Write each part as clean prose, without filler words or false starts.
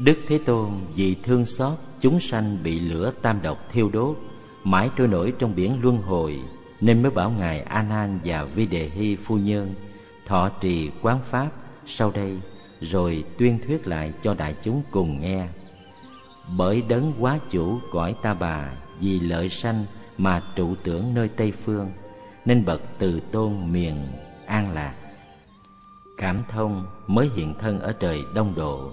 Đức Thế Tôn vì thương xót chúng sanh bị lửa tam độc thiêu đốt, mãi trôi nổi trong biển luân hồi, nên mới bảo ngài A Nan và Vi Đề Hy phu nhân thọ trì quán pháp sau đây, rồi tuyên thuyết lại cho đại chúng cùng nghe. Bởi đấng quá chủ cõi Ta Bà vì lợi sanh mà trụ tưởng nơi Tây Phương, nên bậc Từ Tôn miền An Lạc cảm thông mới hiện thân ở trời Đông Độ.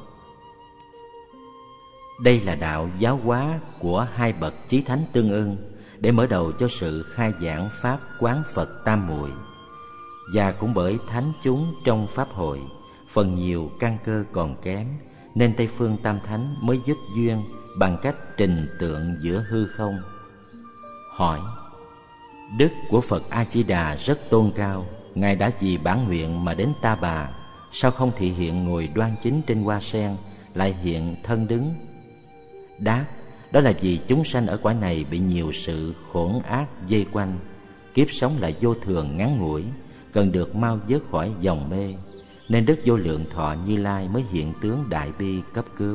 Đây là đạo giáo hóa của hai bậc chí thánh tương ưng, để mở đầu cho sự khai giảng pháp quán Phật tam muội. Và cũng bởi thánh chúng trong pháp hội phần nhiều căn cơ còn kém, nên Tây Phương Tam Thánh mới giúp duyên bằng cách trình tượng giữa hư không. Hỏi: đức của Phật A Di Đà rất tôn cao, ngài đã vì bản nguyện mà đến Ta Bà, sao không thị hiện ngồi đoan chính trên hoa sen, lại hiện thân đứng? Đáp: đó là vì chúng sanh ở cõi này bị nhiều sự khổn ác vây quanh, kiếp sống là vô thường ngắn ngủi, cần được mau vớt khỏi dòng mê, nên Đức Vô Lượng Thọ Như Lai mới hiện tướng đại bi cấp cứu.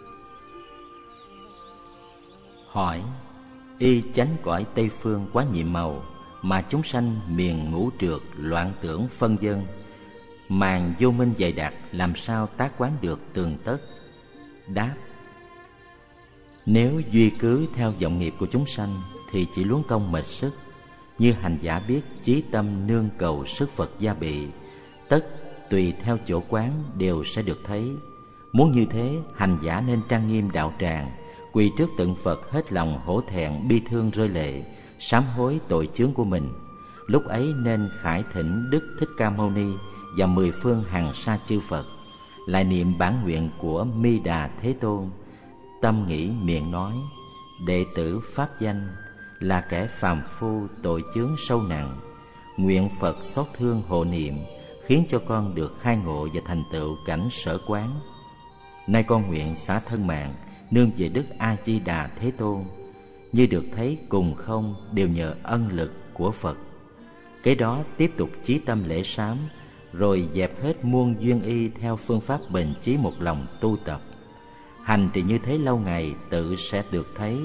Hỏi: y chánh cõi Tây Phương quá nhiệm màu, mà chúng sanh miền ngũ trược loạn tưởng phân vân, màn vô minh dày đặc, làm sao tác quán được tường tất? Đáp: nếu duy cứ theo vọng nghiệp của chúng sanh thì chỉ luống công mệt sức. Như hành giả biết chí tâm nương cầu sức Phật gia bị, tất tùy theo chỗ quán đều sẽ được thấy. Muốn như thế, hành giả nên trang nghiêm đạo tràng, quỳ trước tượng Phật hết lòng hổ thẹn bi thương rơi lệ, sám hối tội chướng của mình. Lúc ấy nên khải thỉnh Đức Thích Ca Mâu Ni và 10 phương hằng sa chư Phật, lại niệm bản nguyện của Mi Đà Thế Tôn, tâm nghĩ miệng nói: đệ tử pháp danh là kẻ phàm phu tội chướng sâu nặng, nguyện Phật xót thương hộ niệm, khiến cho con được khai ngộ và thành tựu cảnh sở quán. Nay con nguyện xả thân mạng, nương về Đức A Di Đà Thế Tôn, như được thấy cùng không đều nhờ ân lực của Phật. Kế đó tiếp tục chí tâm lễ sám, rồi dẹp hết muôn duyên y theo phương pháp bền chí một lòng tu tập. Hành trì như thế lâu ngày, tự sẽ được thấy.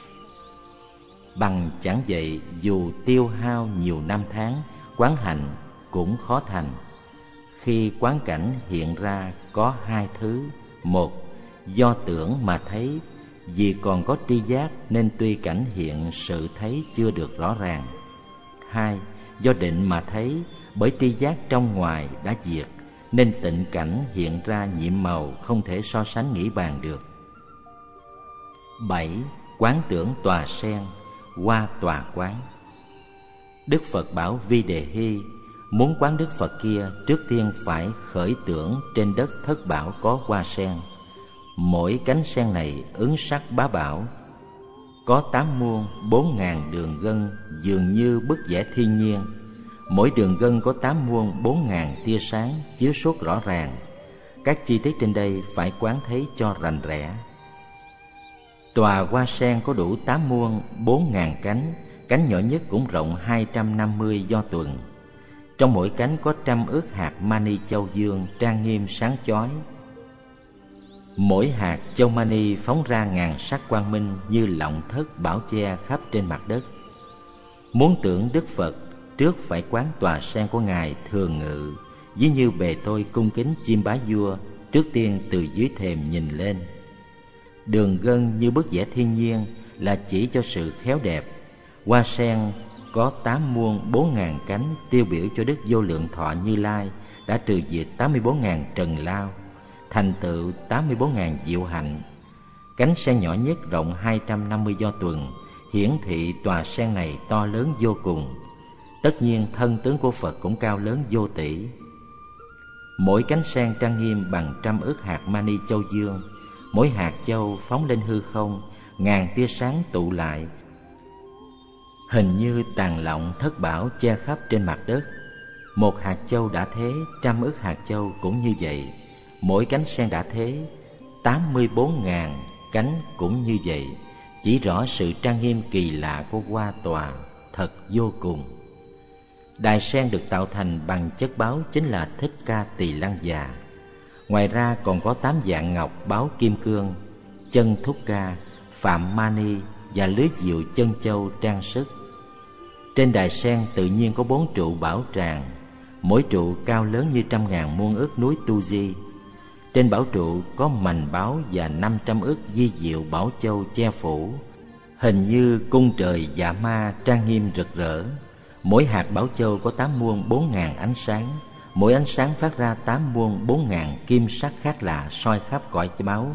Bằng chẳng vậy, dù tiêu hao nhiều năm tháng, quán hành cũng khó thành. Khi quán cảnh hiện ra có hai thứ: một, do tưởng mà thấy, vì còn có tri giác nên tuy cảnh hiện sự thấy chưa được rõ ràng. Hai, do định mà thấy, bởi tri giác trong ngoài đã diệt, nên tịnh cảnh hiện ra nhiệm màu, không thể so sánh nghĩ bàn được. 7. Quán tưởng tòa sen, qua tòa quán. Đức Phật bảo Vi Đề Hy, muốn quán Đức Phật kia, trước tiên phải khởi tưởng trên đất thất bảo có hoa sen. Mỗi cánh sen này ứng sắc bá bảo, có 8 muôn 4.000 đường gân, dường như bức vẽ thiên nhiên. Mỗi đường gân có 8 muôn 4.000 tia sáng chiếu suốt rõ ràng. Các chi tiết trên đây phải quán thấy cho rành rẽ. Tòa hoa sen có đủ 8 muôn 4.000 cánh, cánh nhỏ nhất cũng rộng 250 do tuần. Trong mỗi cánh có 100 ức hạt mani châu dương trang nghiêm sáng chói. Mỗi hạt châu mani phóng ra ngàn sắc quang minh như lọng thất bảo che khắp trên mặt đất. Muốn tưởng Đức Phật, trước phải quán tòa sen của Ngài thường ngự, ví như bề tôi cung kính chiêm bái vua, trước tiên từ dưới thềm nhìn lên. Đường gân như bức vẽ thiên nhiên là chỉ cho sự khéo đẹp. Hoa sen có 8 muôn 4.000 cánh tiêu biểu cho Đức Vô Lượng Thọ Như Lai đã trừ diệt 84.000 trần lao, thành tựu 84.000 diệu hạnh. Cánh sen nhỏ nhất rộng 250 do tuần, hiển thị tòa sen này to lớn vô cùng. Tất nhiên thân tướng của Phật cũng cao lớn vô tỷ. Mỗi cánh sen trang nghiêm bằng 100 ức hạt mani châu dương. Mỗi hạt châu phóng lên hư không, ngàn tia sáng tụ lại, hình như tàn lọng thất bảo che khắp trên mặt đất. Một hạt châu đã thế, 100 ức hạt châu cũng như vậy. Mỗi cánh sen đã thế, 84.000 cánh cũng như vậy. Chỉ rõ sự trang nghiêm kỳ lạ của hoa tòa thật vô cùng. Đài sen được tạo thành bằng chất báo chính là Thích Ca Tỳ Lăng Già. Ngoài ra còn có 8 dạng ngọc báo kim cương, chân thúc ca, phạm mani và lưới diệu chân châu trang sức. Trên đài sen tự nhiên có 4 trụ bảo tràng, mỗi trụ cao lớn như 100.000 muôn ức núi Tu Di. Trên bảo trụ có mành báo và 500 ức di diệu bảo châu che phủ, hình như cung trời dạ ma trang nghiêm rực rỡ. Mỗi hạt bảo châu có 8 muôn 4.000 ánh sáng, mỗi ánh sáng phát ra 8 muôn 4.000 kim sắc khác lạ soi khắp cõi báu.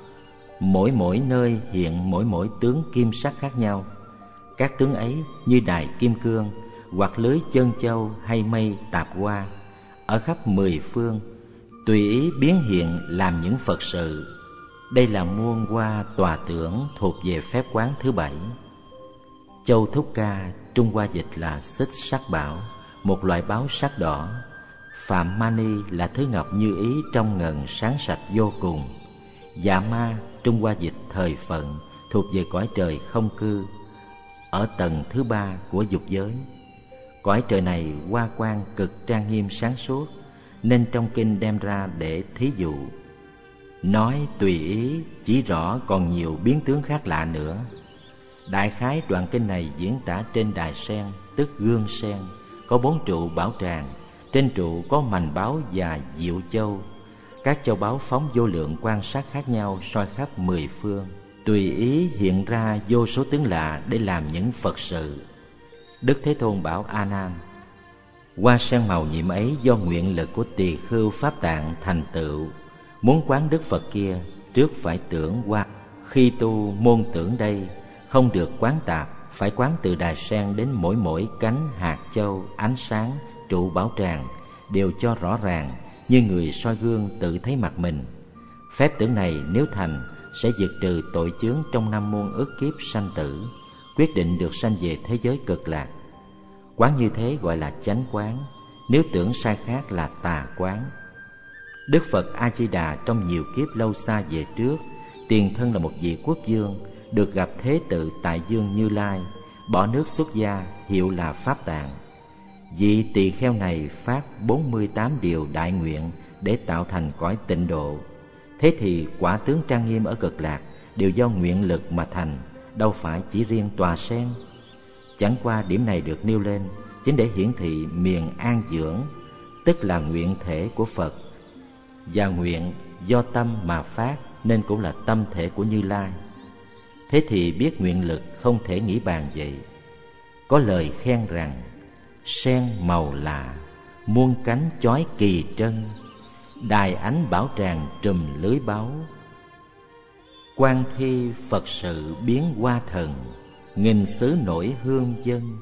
Mỗi nơi hiện mỗi tướng kim sắc khác nhau. Các tướng ấy như đài kim cương, hoặc lưới chân châu hay mây tạp hoa, ở khắp 10 phương, tùy ý biến hiện làm những Phật sự. Đây là muôn hoa tòa tưởng thuộc về phép quán thứ 7. Châu thúc ca Trung Hoa dịch là xích sắc bảo, một loại báo sắc đỏ. Phạm mani là thứ ngọc như ý trong ngần sáng sạch vô cùng. Dạ ma Trung Hoa dịch thời phận, thuộc về cõi trời không cư, ở tầng thứ 3 của dục giới. Cõi trời này hoa quang cực trang nghiêm sáng suốt, nên trong kinh đem ra để thí dụ. Nói tùy ý chỉ rõ còn nhiều biến tướng khác lạ nữa. Đại khái đoạn kinh này diễn tả trên đài sen, tức gương sen, có 4 trụ bảo tràng. Trên trụ có mành báo và diệu châu. Các châu báu phóng vô lượng quan sát khác nhau soi khắp 10 phương, tùy ý hiện ra vô số tướng lạ để làm những Phật sự. Đức Thế Tôn bảo A Nan: hoa sen màu nhiệm ấy do nguyện lực của Tỳ Khưu Pháp Tạng thành tựu. Muốn quán Đức Phật kia, trước phải tưởng hoa. Khi tu môn tưởng đây, không được quán tạp, phải quán từ đài sen đến mỗi cánh hạt châu, ánh sáng, trụ bảo tràng, đều cho rõ ràng, như người soi gương tự thấy mặt mình. Phép tưởng này nếu thành, sẽ diệt trừ tội chướng trong 5 muôn ức kiếp sanh tử, quyết định được sanh về thế giới cực lạc. Quán như thế gọi là chánh quán, nếu tưởng sai khác là tà quán. Đức Phật A Di Đà trong nhiều kiếp lâu xa về trước, tiền thân là một vị quốc vương, được gặp Thế Tự tại Dương Như Lai, bỏ nước xuất gia, hiệu là Pháp Tạng. Vị tỳ kheo này phát 48 điều đại nguyện để tạo thành cõi tịnh độ. Thế thì quả tướng trang nghiêm ở cực lạc đều do nguyện lực mà thành, đâu phải chỉ riêng tòa sen. Chẳng qua điểm này được nêu lên chính để hiển thị miền an dưỡng, tức là nguyện thể của Phật. Và nguyện do tâm mà phát nên cũng là tâm thể của Như Lai. Thế thì biết nguyện lực không thể nghĩ bàn vậy. Có lời khen rằng: sen màu lạ, muôn cánh chói kỳ trân, đài ánh bảo tràng trùm lưới báu. Quan thi Phật sự biến hoa thần, nghìn xứ nổi hương dân.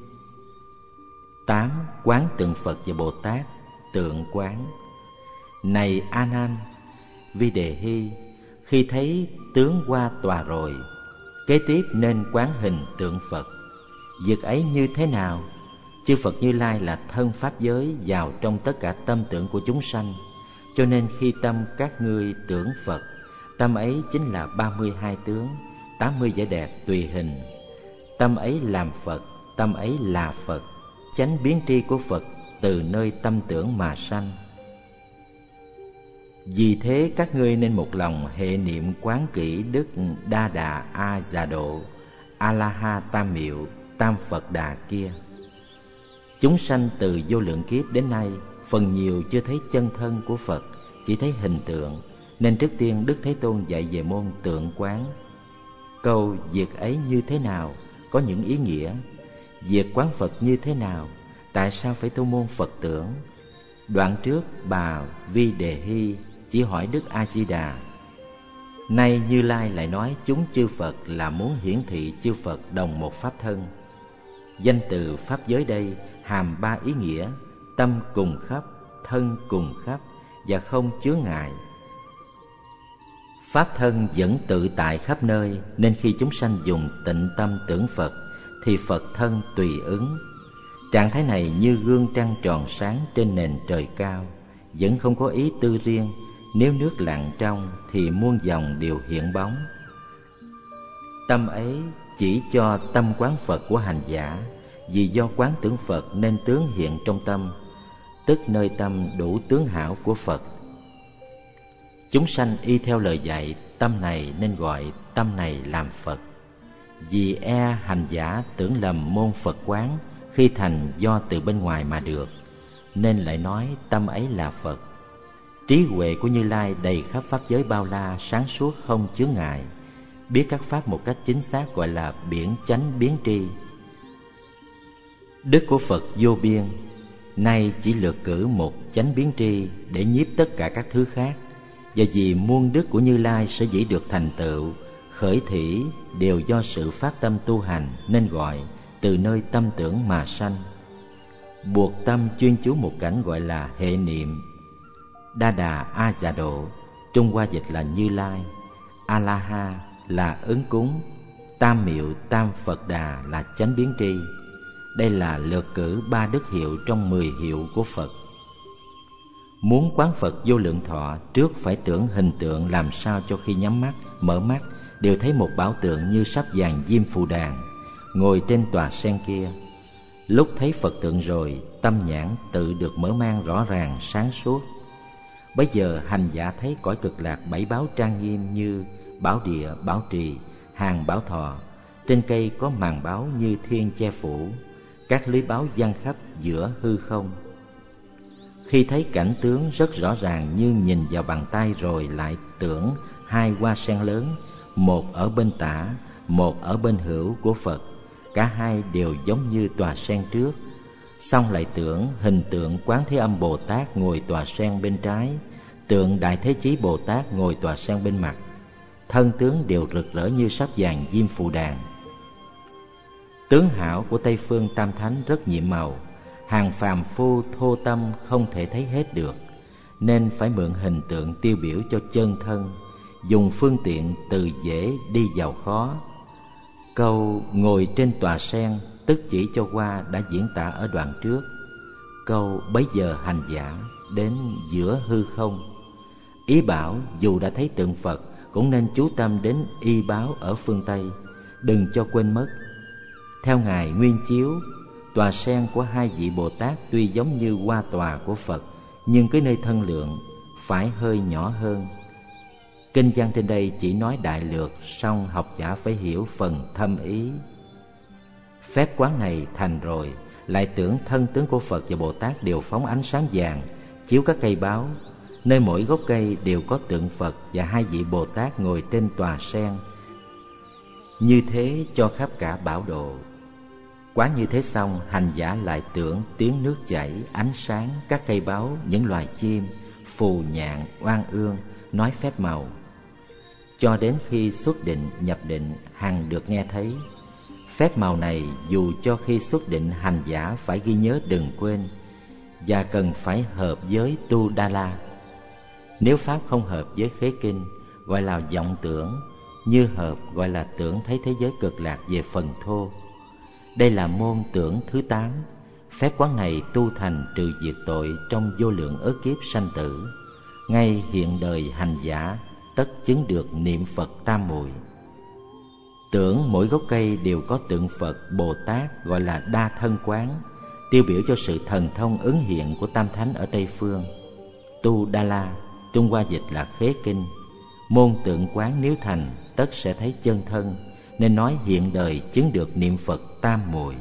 8. Quán tượng Phật và Bồ Tát, tượng quán. Này A Nan, Vi Đề Hy, khi thấy tướng hoa tòa rồi, kế tiếp nên quán hình tượng Phật. Việc ấy như thế nào? Chư Phật Như Lai là thân pháp giới vào trong tất cả tâm tưởng của chúng sanh, cho nên khi tâm các ngươi tưởng Phật, tâm ấy chính là 32 tướng, 80 vẻ đẹp tùy hình. Tâm ấy làm Phật, tâm ấy là Phật, chánh biến tri của Phật từ nơi tâm tưởng mà sanh. Vì thế các ngươi nên một lòng hệ niệm quán kỹ Đức Đa Đà A Già Độ, A La Ha Tam Miệu, Tam Phật Đà kia. Chúng sanh từ vô lượng kiếp đến nay, phần nhiều chưa thấy chân thân của Phật, chỉ thấy hình tượng, nên trước tiên Đức Thế Tôn dạy về môn tượng quán. Câu việc ấy như thế nào có những ý nghĩa. Việc quán Phật như thế nào, tại sao phải tu môn Phật tưởng? Đoạn trước bà Vi Đề Hy chỉ hỏi Đức A Di Đà. Nay Như Lai lại nói chúng chư Phật là muốn hiển thị chư Phật đồng một pháp thân. Danh từ pháp giới đây hàm 3 ý nghĩa: tâm cùng khắp, thân cùng khắp và không chướng ngại. Pháp thân vẫn tự tại khắp nơi, nên khi chúng sanh dùng tịnh tâm tưởng Phật thì Phật thân tùy ứng. Trạng thái này như gương trăng tròn sáng trên nền trời cao, vẫn không có ý tư riêng. Nếu nước lặng trong thì muôn dòng đều hiện bóng. Tâm ấy chỉ cho tâm quán Phật của hành giả, vì do quán tưởng Phật nên tướng hiện trong tâm, tức nơi tâm đủ tướng hảo của Phật. Chúng sanh y theo lời dạy tâm này nên gọi tâm này làm Phật. Vì hành giả tưởng lầm môn Phật quán khi thành do từ bên ngoài mà được, nên lại nói tâm ấy là Phật. Trí huệ của Như Lai đầy khắp pháp giới bao la, sáng suốt không chướng ngại, biết các pháp một cách chính xác, gọi là biển chánh biến tri. Đức của Phật vô biên, nay chỉ lược cử một chánh biến tri để nhiếp tất cả các thứ khác. Và vì muôn đức của Như Lai sở dĩ được thành tựu, khởi thủy đều do sự phát tâm tu hành, nên gọi từ nơi tâm tưởng mà sanh. Buộc tâm chuyên chú một cảnh gọi là hệ niệm. Đa Đà A Dạ Độ, Trung Hoa dịch là Như Lai. A La Ha là ứng cúng. Tam Miệu Tam Phật Đà là chánh biến tri. Đây là lược cử 3 đức hiệu trong 10 hiệu của Phật. Muốn quán Phật vô lượng thọ, trước phải tưởng hình tượng làm sao cho khi nhắm mắt, mở mắt đều thấy một bảo tượng như sáp vàng Diêm Phù Đàn ngồi trên tòa sen kia. Lúc thấy Phật tượng rồi, tâm nhãn tự được mở mang rõ ràng sáng suốt. Bấy giờ hành giả thấy cõi cực lạc 7 báo trang nghiêm như bảo địa, bảo trì, hàng bảo thọ. Trên cây có màn báo như thiên che phủ, các lưới báo giăng khắp giữa hư không. Khi thấy cảnh tướng rất rõ ràng như nhìn vào bàn tay, rồi lại tưởng 2 hoa sen lớn, một ở bên tả, một ở bên hữu của Phật, cả hai đều giống như tòa sen trước. Xong lại tưởng hình tượng Quán Thế Âm Bồ Tát ngồi tòa sen bên trái, tượng Đại Thế Chí Bồ Tát ngồi tòa sen bên mặt. Thân tướng đều rực rỡ như sáp vàng Diêm Phù Đàn. Tướng hảo của Tây Phương Tam Thánh rất nhiệm màu, hàng phàm phu thô tâm không thể thấy hết được, nên phải mượn hình tượng tiêu biểu cho chân thân, dùng phương tiện từ dễ đi vào khó. Câu ngồi trên tòa sen tức chỉ cho qua đã diễn tả ở đoạn trước. Câu bấy giờ hành giả đến giữa hư không, ý bảo dù đã thấy tượng Phật cũng nên chú tâm đến y báo ở phương Tây, đừng cho quên mất. Theo Ngài Nguyên Chiếu, tòa sen của 2 vị Bồ Tát tuy giống như hoa tòa của Phật, nhưng cái nơi thân lượng phải hơi nhỏ hơn. Kinh văn trên đây chỉ nói đại lược, song học giả phải hiểu phần thâm ý. Phép quán này thành rồi, lại tưởng thân tướng của Phật và Bồ Tát đều phóng ánh sáng vàng, chiếu các cây báo. Nơi mỗi gốc cây đều có tượng Phật và 2 vị Bồ Tát ngồi trên tòa sen. Như thế cho khắp cả bảo độ. Quán như thế xong, hành giả lại tưởng tiếng nước chảy, ánh sáng, các cây báo, những loài chim, phù nhạn, oan ương, nói phép màu. Cho đến khi xuất định, nhập định, hằng được nghe thấy. Phép màu này dù cho khi xuất định hành giả phải ghi nhớ đừng quên, và cần phải hợp với Tu Đa La. Nếu pháp không hợp với khế kinh, gọi là vọng tưởng, như hợp gọi là tưởng thấy thế giới cực lạc về phần thô. Đây là môn tưởng thứ 8. Phép quán này tu thành trừ diệt tội trong vô lượng ức kiếp sanh tử. Ngay hiện đời hành giả tất chứng được niệm Phật tam muội. Tưởng mỗi gốc cây đều có tượng Phật Bồ Tát gọi là đa thân quán, tiêu biểu cho sự thần thông ứng hiện của Tam Thánh ở Tây Phương. Tu Đa La, Trung Hoa dịch là khế kinh. Môn tượng quán nếu thành tất sẽ thấy chân thân, nên nói hiện đời chứng được niệm Phật tam muội.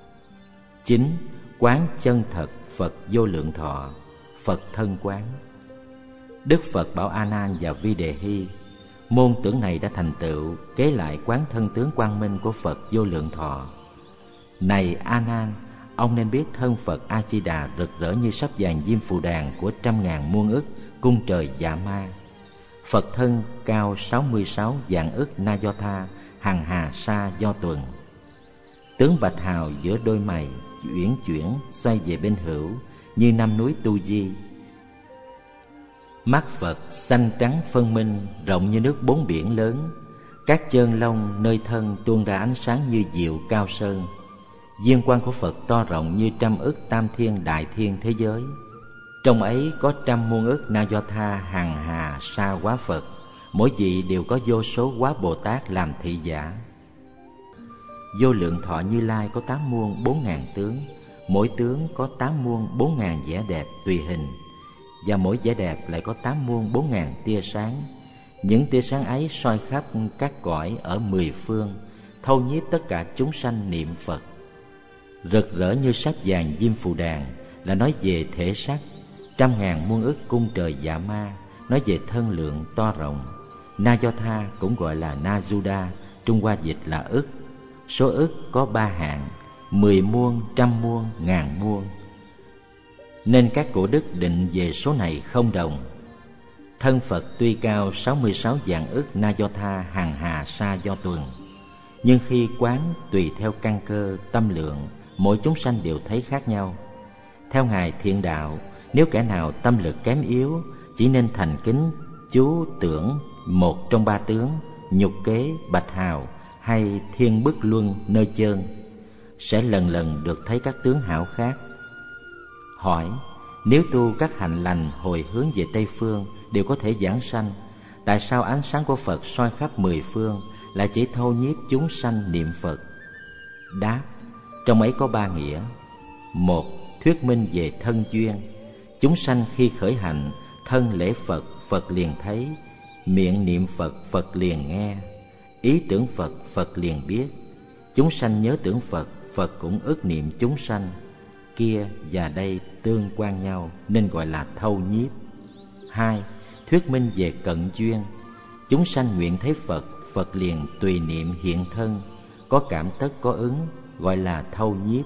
9. Quán chân thật Phật vô lượng thọ, Phật thân quán. Đức Phật bảo A Nan và Vi Đề Hy, môn tưởng này đã thành tựu, kế lại quán thân tướng quang minh của Phật vô lượng thọ. Này A Nan, ông nên biết thân Phật A Di Đà rực rỡ như sáp vàng Diêm Phù Đàn của 100.000 muôn ức cung trời dạ ma. Phật thân cao 66 vạn ức na do tha, hằng hà sa do tuần. Tướng bạch hào giữa đôi mày uyển chuyển xoay về bên hữu, như năm núi Tu Di. Mắt Phật xanh trắng phân minh, rộng như nước 4 biển lớn. Các chân lông nơi thân tuôn ra ánh sáng như diệu cao sơn. Viên quang của Phật to rộng như 100 ức tam thiên đại thiên thế giới. Trong ấy có 100 muôn ức na do tha hằng hà sa quá Phật, mỗi vị đều có vô số quá Bồ Tát làm thị giả. Vô lượng thọ Như Lai có 8 muôn 4.000 tướng, mỗi tướng có 8 muôn 4.000 vẻ đẹp tùy hình. và mỗi vẻ đẹp lại có 8 muôn 4.000 tia sáng. Những tia sáng ấy soi khắp các cõi ở 10 phương, thâu nhiếp tất cả chúng sanh niệm Phật. Rực rỡ như sắc vàng diêm phù đàn là nói về thể sắc, 100.000 muôn ức cung trời dạ ma nói về thân lượng to rộng. Na Do Tha cũng gọi là Na Juda, Trung Hoa dịch là ức. Số ức có 3 hạng: 10 muôn, 100 muôn, 1000 muôn. Nên các cổ đức định về số này không đồng. Thân Phật tuy cao 66 vạn ức Na Do Tha hằng hà sa do tuần, nhưng khi quán tùy theo căn cơ tâm lượng, mỗi chúng sanh đều thấy khác nhau. Theo Ngài Thiện Đạo, nếu kẻ nào tâm lực kém yếu, chỉ nên thành kính chú tưởng một trong 3 tướng: nhục kế, bạch hào hay thiên bức luân nơi chơn, sẽ lần lần được thấy các tướng hảo khác. Hỏi: nếu tu các hạnh lành hồi hướng về Tây Phương đều có thể giảng sanh, tại sao ánh sáng của Phật soi khắp 10 phương lại chỉ thâu nhiếp chúng sanh niệm Phật? Đáp: trong ấy có 3 nghĩa. 1. Thuyết minh về thân duyên. Chúng sanh khi khởi hạnh, thân lễ Phật, Phật liền thấy; miệng niệm Phật, Phật liền nghe; ý tưởng Phật, Phật liền biết. Chúng sanh nhớ tưởng Phật, Phật cũng ức niệm chúng sanh. Kia và đây tương quan nhau nên gọi là thâu nhiếp. 2. Thuyết minh về cận duyên. Chúng sanh nguyện thấy Phật, Phật liền tùy niệm hiện thân, có cảm tất có ứng, gọi là thâu nhiếp.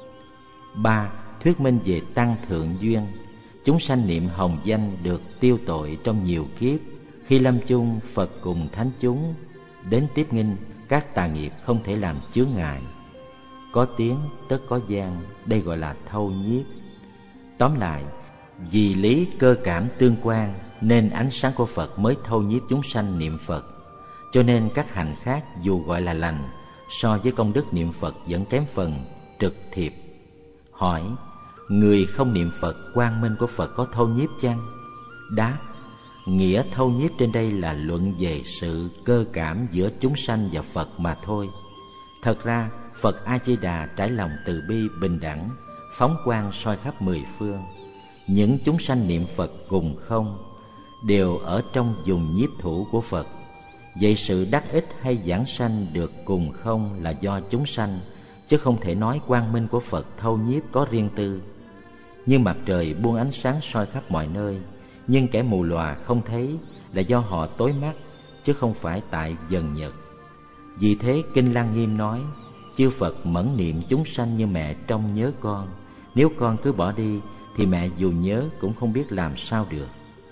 3. Thuyết minh về tăng thượng duyên. Chúng sanh niệm hồng danh được tiêu tội trong nhiều kiếp, khi lâm chung Phật cùng thánh chúng đến tiếp nghinh, các tà nghiệp không thể làm chướng ngại. Có tiếng tất có gian, đây gọi là thâu nhiếp. Tóm lại, vì lý cơ cảm tương quan nên ánh sáng của Phật mới thâu nhiếp chúng sanh niệm Phật. Cho nên các hạnh khác dù gọi là lành, so với công đức niệm Phật vẫn kém phần trực thiệp. Hỏi: người không niệm Phật, quang minh của Phật có thâu nhiếp chăng? Đáp: nghĩa thâu nhiếp trên đây là luận về sự cơ cảm giữa chúng sanh và Phật mà thôi. Thật ra Phật A Di Đà trải lòng từ bi bình đẳng, phóng quang soi khắp 10 phương. Những chúng sanh niệm Phật cùng không đều ở trong vùng nhiếp thủ của Phật. Vậy sự đắc ích hay giảng sanh được cùng không là do chúng sanh, chứ không thể nói quang minh của Phật thâu nhiếp có riêng tư. Như mặt trời buông ánh sáng soi khắp mọi nơi, nhưng kẻ mù lòa không thấy là do họ tối mắt, chứ không phải tại dần nhật. Vì thế Kinh Lăng Nghiêm nói: chư Phật mẫn niệm chúng sanh như mẹ trông nhớ con. Nếu con cứ bỏ đi thì mẹ dù nhớ cũng không biết làm sao được.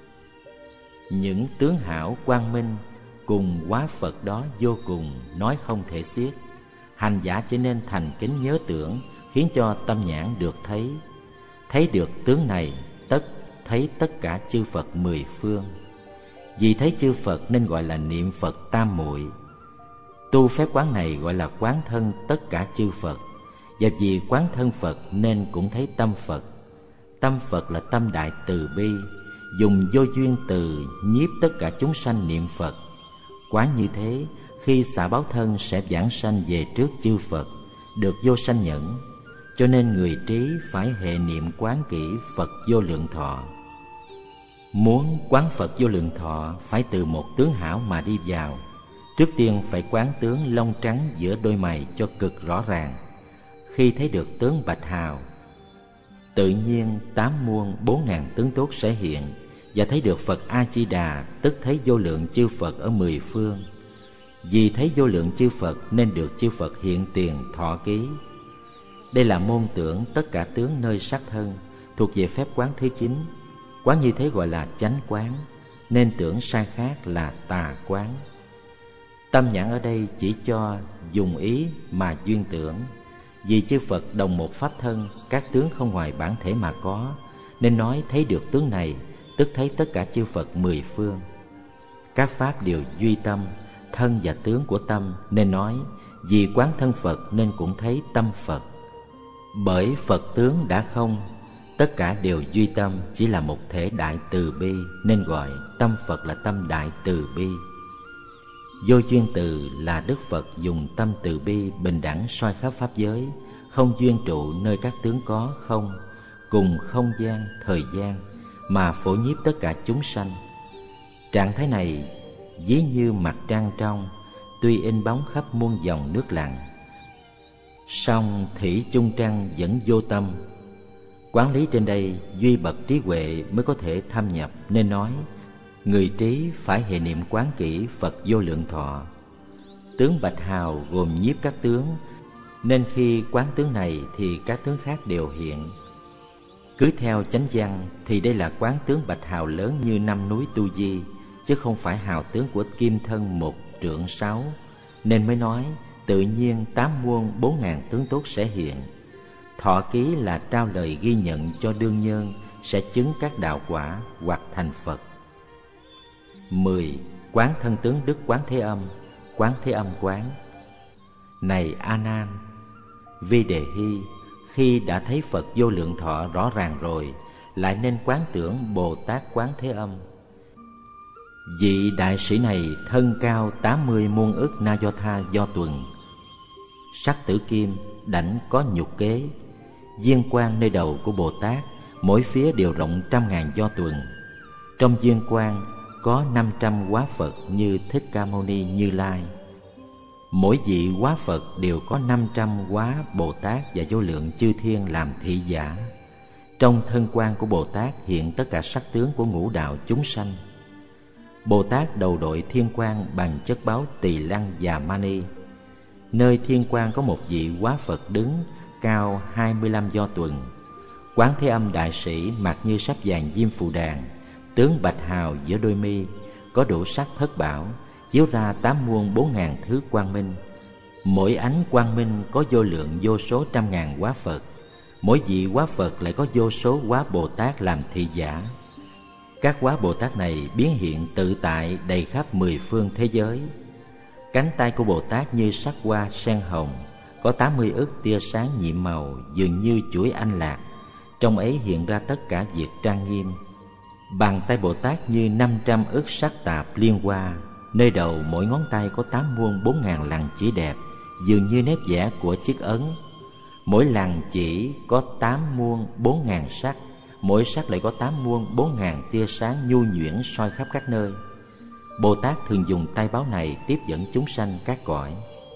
Những tướng hảo quang minh cùng hóa Phật đó vô cùng, nói không thể xiết. Hành giả chỉ nên thành kính nhớ tưởng, khiến cho tâm nhãn được thấy. Thấy được tướng này, tất thấy tất cả chư Phật 10 phương. Vì thấy chư Phật nên gọi là niệm Phật tam muội. Tu phép quán này gọi là quán thân tất cả chư Phật. Và vì quán thân Phật nên cũng thấy tâm Phật. Tâm Phật là tâm đại từ bi, dùng vô duyên từ nhiếp tất cả chúng sanh niệm Phật. Quán như thế, khi xả báo thân sẽ vãng sanh về trước chư Phật, được vô sanh nhẫn. Cho nên người trí phải hệ niệm quán kỹ Phật vô lượng thọ. Muốn quán Phật vô lượng thọ phải từ một tướng hảo mà đi vào. Trước tiên phải quán tướng lông trắng giữa đôi mày cho cực rõ ràng. Khi thấy được tướng bạch hào, tự nhiên 8 muôn 4.000 tướng tốt sẽ hiện. Và thấy được Phật A Di Đà, tức thấy vô lượng chư Phật ở 10 phương. Vì thấy vô lượng chư Phật nên được chư Phật hiện tiền thọ ký. Đây là môn tưởng tất cả tướng nơi sắc thân, thuộc về phép quán thứ 9. Quán như thế gọi là chánh quán, nên tưởng sai khác là tà quán. Tâm nhãn ở đây chỉ cho dùng ý mà duyên tưởng. Vì chư Phật đồng một pháp thân, các tướng không ngoài bản thể mà có, nên nói thấy được tướng này, tức thấy tất cả chư Phật 10 phương. Các pháp đều duy tâm, thân và tướng của tâm, nên nói vì quán thân Phật nên cũng thấy tâm Phật. Bởi Phật tướng đã không, tất cả đều duy tâm, chỉ là một thể đại từ bi, nên gọi tâm Phật là tâm đại từ bi. Vô duyên từ là Đức Phật dùng tâm từ bi bình đẳng soi khắp pháp giới, không duyên trụ nơi các tướng có không, cùng không gian, thời gian, mà phổ nhiếp tất cả chúng sanh. Trạng thái này ví như mặt trăng trong, tuy in bóng khắp muôn dòng nước lặng, song thủy chung trăng vẫn vô tâm. Quán lý trên đây duy bậc trí huệ mới có thể thâm nhập, nên nói người trí phải hệ niệm quán kỹ Phật vô lượng thọ. Tướng bạch hào gồm nhiếp các tướng, nên khi quán tướng này thì các tướng khác đều hiện. Cứ theo chánh văn thì đây là quán tướng bạch hào lớn như năm núi Tu Di, chứ không phải hào tướng của kim thân 1 trượng 6, nên mới nói tự nhiên 8 muôn 4.000 tướng tốt sẽ hiện. Thọ ký là trao lời ghi nhận cho đương nhân sẽ chứng các đạo quả hoặc thành Phật. 10. Quán thân tướng Đức Quán Thế Âm, Quán Thế Âm quán. Này A Nan, Vi Đề Hy, khi đã thấy Phật vô lượng thọ rõ ràng rồi, lại nên quán tưởng Bồ Tát Quán Thế Âm. Vị đại sĩ này thân cao 80 muôn ức na do tha do tuần, sắc tử kim, đảnh có nhục kế. Viên quang nơi đầu của Bồ Tát mỗi phía đều rộng 100.000 do tuần. Trong viên quang có 500 hóa Phật như Thích Ca Mâu Ni, Như Lai. Mỗi vị hóa Phật đều có 500 hóa Bồ Tát và vô lượng chư thiên làm thị giả. Trong thân quan của Bồ Tát hiện tất cả sắc tướng của ngũ đạo chúng sanh. Bồ Tát đầu đội thiên quang bằng chất báu Tỳ Lăng và Mani. Nơi thiên quang có một vị hóa Phật đứng cao 25 do tuần. Quán Thế Âm đại sĩ mặt như sáp vàng diêm phù đàn, tướng bạch hào giữa đôi mi, có đủ sắc thất bảo, chiếu ra 8 muôn 4.000 thứ quang minh. Mỗi ánh quang minh có vô lượng vô số 100.000 hóa Phật. Mỗi vị hóa Phật lại có vô số hóa Bồ Tát làm thị giả. Các hóa Bồ Tát này biến hiện tự tại đầy khắp 10 phương thế giới. Cánh tay của Bồ Tát như sắc hoa sen hồng, có 80 ức tia sáng nhiệm màu dường như chuỗi anh lạc, trong ấy hiện ra tất cả việc trang nghiêm. Bàn tay Bồ Tát như 500 ức sắc tạp liên hoa, nơi đầu mỗi ngón tay có 8 muôn 4.000 lằn chỉ đẹp, dường như nếp vẽ của chiếc ấn. Mỗi lằn chỉ có 8 muôn 4.000 sắc, mỗi sắc lại có 8 muôn 4.000 tia sáng nhu nhuyễn soi khắp các nơi. Bồ Tát thường dùng tay báo này tiếp dẫn chúng sanh các cõi.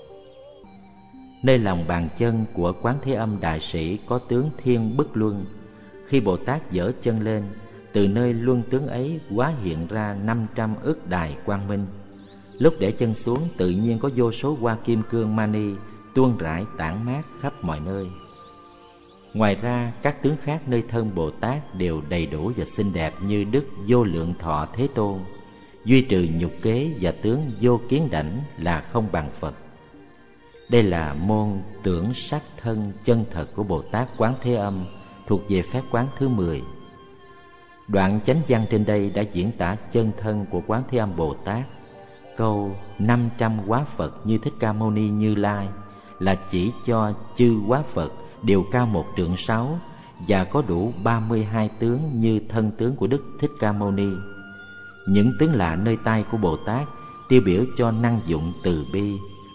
Nơi lòng bàn chân của Quán Thế Âm đại sĩ có tướng Thiên Bức Luân. Khi Bồ Tát giở chân lên, từ nơi luân tướng ấy hóa hiện ra 500 ức đài quang minh. Lúc để chân xuống tự nhiên có vô số hoa kim cương mani tuôn rải tản mát khắp mọi nơi. Ngoài ra các tướng khác nơi thân Bồ Tát đều đầy đủ và xinh đẹp như Đức Vô Lượng Thọ Thế Tôn. Duy trừ nhục kế và tướng vô kiến đảnh là không bằng Phật. Đây là môn tưởng sắc thân chân thật của Bồ Tát Quán Thế Âm, thuộc về phép quán thứ 10. Đoạn chánh văn trên đây đã diễn tả chân thân của Quán Thế Âm Bồ Tát. Câu 500 hóa Phật như Thích Ca Mâu Ni, Như Lai là chỉ cho chư hóa Phật đều cao 1 trượng 6 và có đủ 32 tướng như thân tướng của Đức Thích Ca Mâu Ni. Những tướng lạ nơi tay của Bồ Tát tiêu biểu cho năng dụng từ bi.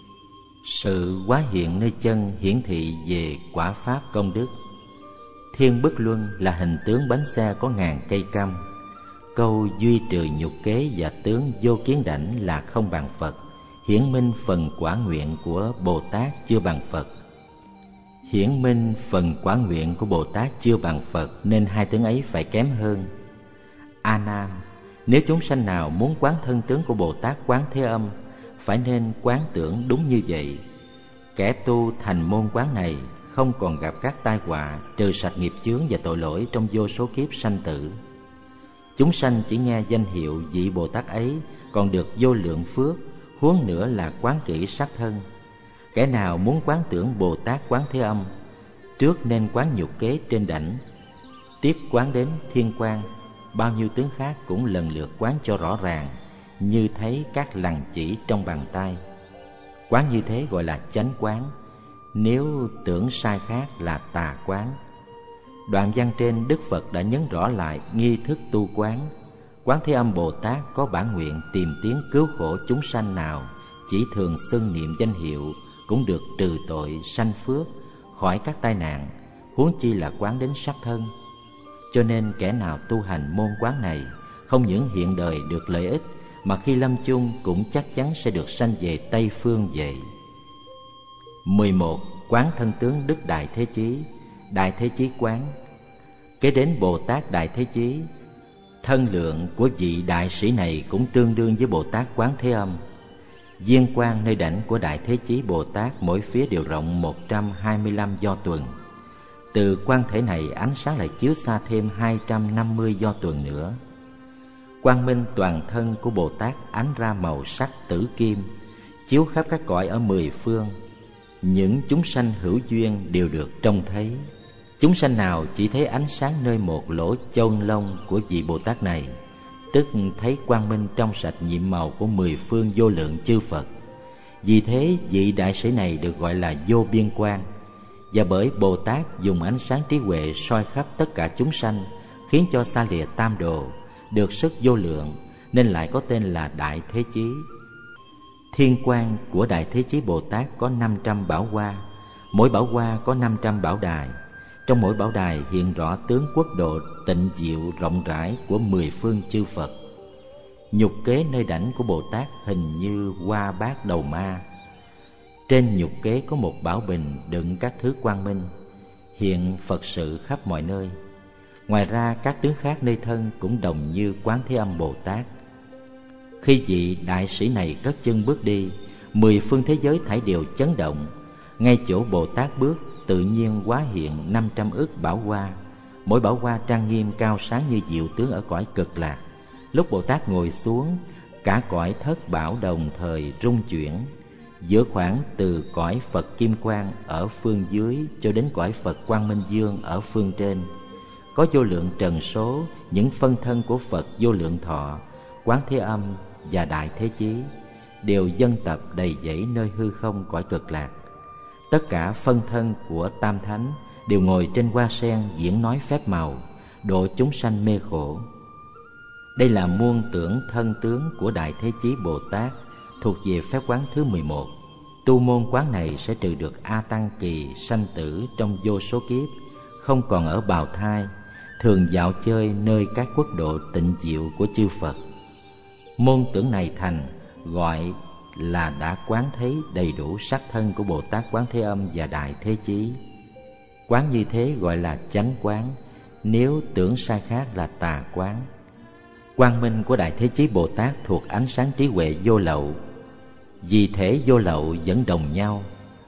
Sự hóa hiện nơi chân hiển thị về quả pháp công đức. Thiên Bức Luân là hình tướng bánh xe có ngàn cây căm. Câu duy trừ nhục kế và tướng vô kiến đảnh là không bằng Phật, hiển minh phần quả nguyện của Bồ Tát chưa bằng Phật. Hiển minh phần quả nguyện của Bồ Tát chưa bằng Phật, nên hai tướng ấy phải kém hơn. A Nan, nếu chúng sanh nào muốn quán thân tướng của Bồ Tát Quán Thế Âm, phải nên quán tưởng đúng như vậy. Kẻ tu thành môn quán này không còn gặp các tai họa, trừ sạch nghiệp chướng và tội lỗi trong vô số kiếp sanh tử. Chúng sanh chỉ nghe danh hiệu vị Bồ Tát ấy còn được vô lượng phước, huống nữa là quán kỹ sắc thân. Kẻ nào muốn quán tưởng Bồ Tát Quán Thế Âm, trước nên quán nhục kế trên đảnh, tiếp quán đến thiên quang, bao nhiêu tướng khác cũng lần lượt quán cho rõ ràng, như thấy các lằn chỉ trong bàn tay. Quán như thế gọi là chánh quán, nếu tưởng sai khác là tà quán. Đoạn văn trên Đức Phật đã nhấn rõ lại nghi thức tu quán. Quán Thế Âm Bồ Tát có bản nguyện tìm tiếng cứu khổ chúng sanh nào chỉ thường xưng niệm danh hiệu cũng được trừ tội sanh phước, khỏi các tai nạn, huống chi là quán đến sắc thân. Cho nên kẻ nào tu hành môn quán này không những hiện đời được lợi ích, mà khi lâm chung cũng chắc chắn sẽ được sanh về Tây Phương vậy. 11. Quán thân tướng Đức Đại Thế Chí. Đại Thế Chí quán. Kế đến Bồ Tát Đại Thế Chí, thân lượng của vị đại sĩ này cũng tương đương với Bồ Tát Quán Thế Âm. Viên quang nơi đảnh của Đại Thế Chí Bồ Tát mỗi phía đều rộng 125 do tuần. Từ quan thể này ánh sáng lại chiếu xa thêm 250 do tuần nữa. Quang minh toàn thân của Bồ Tát ánh ra màu sắc tử kim, chiếu khắp các cõi ở 10 phương. Những chúng sanh hữu duyên đều được trông thấy. Chúng sanh nào chỉ thấy ánh sáng nơi một lỗ chôn lông của vị Bồ Tát này, tức thấy quang minh trong sạch nhiệm màu của 10 phương vô lượng chư Phật. Vì thế vị đại sĩ này được gọi là vô biên quang. Và bởi Bồ Tát dùng ánh sáng trí huệ soi khắp tất cả chúng sanh, khiến cho xa lìa tam đồ, được sức vô lượng, nên lại có tên là Đại Thế Chí. Thiên quang của Đại Thế Chí Bồ Tát có 500 bảo hoa, mỗi bảo hoa có 500 bảo đài. Trong mỗi bảo đài hiện rõ tướng quốc độ tịnh diệu rộng rãi của 10 phương chư Phật. Nhục kế nơi đảnh của Bồ Tát hình như hoa bát đầu ma. Trên nhục kế có một bảo bình đựng các thứ quang minh, hiện Phật sự khắp mọi nơi. Ngoài ra các tướng khác nơi thân cũng đồng như Quán Thế Âm Bồ Tát. Khi vị đại sĩ này cất chân bước đi, 10 phương thế giới thảy đều chấn động. Ngay chỗ Bồ Tát bước, tự nhiên hóa hiện 500 ức bảo hoa, mỗi bảo hoa trang nghiêm cao sáng như diệu tướng ở cõi Cực Lạc. Lúc Bồ Tát ngồi xuống, cả cõi thất bảo đồng thời rung chuyển. Giữa khoảng từ cõi Phật Kim Quang ở phương dưới cho đến cõi Phật Quang Minh Dương ở phương trên, có vô lượng trần số những phân thân của Phật Vô Lượng Thọ, Quán Thế Âm và Đại Thế Chí đều dân tập đầy dẫy nơi hư không cõi Cực Lạc. Tất cả phân thân của Tam Thánh đều ngồi trên hoa sen diễn nói phép màu, độ chúng sanh mê khổ. Đây là muôn tưởng thân tướng của Đại Thế Chí Bồ Tát, thuộc về phép quán thứ 11. Tu môn quán này sẽ trừ được A Tăng kỳ sanh tử trong vô số kiếp, không còn ở bào thai, thường dạo chơi nơi các quốc độ tịnh diệu của chư Phật. Môn tưởng này thành, gọi là đã quán thấy đầy đủ sắc thân của Bồ Tát Quán Thế Âm và Đại Thế Chí. Quán như thế gọi là chánh quán, nếu tưởng sai khác là tà quán. Quang minh của Đại Thế Chí Bồ Tát thuộc ánh sáng trí huệ vô lậu, vì thể vô lậu vẫn đồng nhau,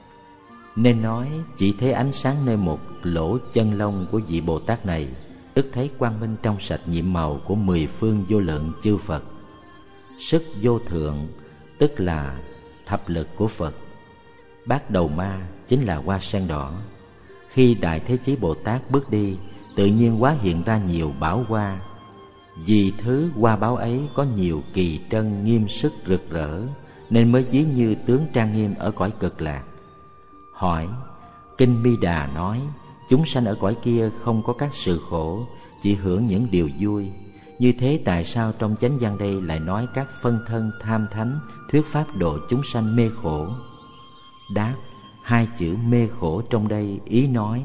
nên nói chỉ thấy ánh sáng nơi một lỗ chân lông của vị Bồ Tát này, tức thấy quang minh trong sạch nhiệm màu của 10 phương vô lượng chư Phật. Sức vô thượng tức là thập lực của Phật. Bát đầu ma chính là hoa sen đỏ. Khi Đại Thế Chí Bồ Tát bước đi, tự nhiên hóa hiện ra nhiều bảo hoa. Vì thứ hoa báo ấy có nhiều kỳ trân nghiêm sức rực rỡ, nên mới ví như tướng trang nghiêm ở cõi Cực Lạc. Hỏi: Kinh Mi Đà nói chúng sanh ở cõi kia không có các sự khổ, chỉ hưởng những điều vui. Như thế tại sao trong chánh văn đây lại nói các phân thân tham thánh thuyết pháp độ chúng sanh mê khổ? Đáp: hai chữ mê khổ trong đây ý nói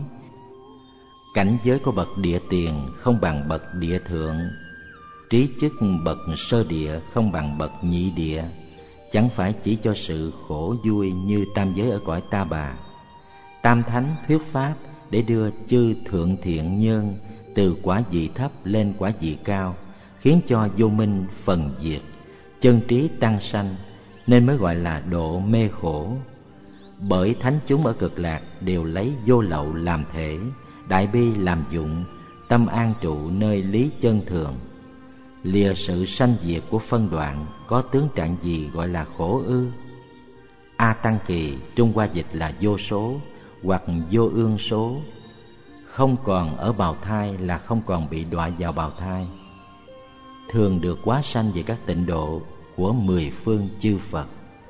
cảnh giới của bậc địa tiền không bằng bậc địa thượng, trí chức bậc sơ địa không bằng bậc nhị địa, chẳng phải chỉ cho sự khổ vui như tam giới ở cõi Ta Bà. Tam thánh thuyết pháp để đưa chư thượng thiện nhân từ quả vị thấp lên quả vị cao, khiến cho vô minh phần diệt, chân trí tăng sanh, nên mới gọi là độ mê khổ. Bởi thánh chúng ở Cực Lạc đều lấy vô lậu làm thể, đại bi làm dụng, tâm an trụ nơi lý chân thường. Lìa sự sanh diệt của phân đoạn, có tướng trạng gì gọi là khổ ư? A Tăng kỳ Trung Hoa dịch là vô số hoặc vô ương số. Không còn ở bào thai là không còn bị đọa vào bào thai, thường được hóa sanh về các tịnh độ của 10 phương chư Phật.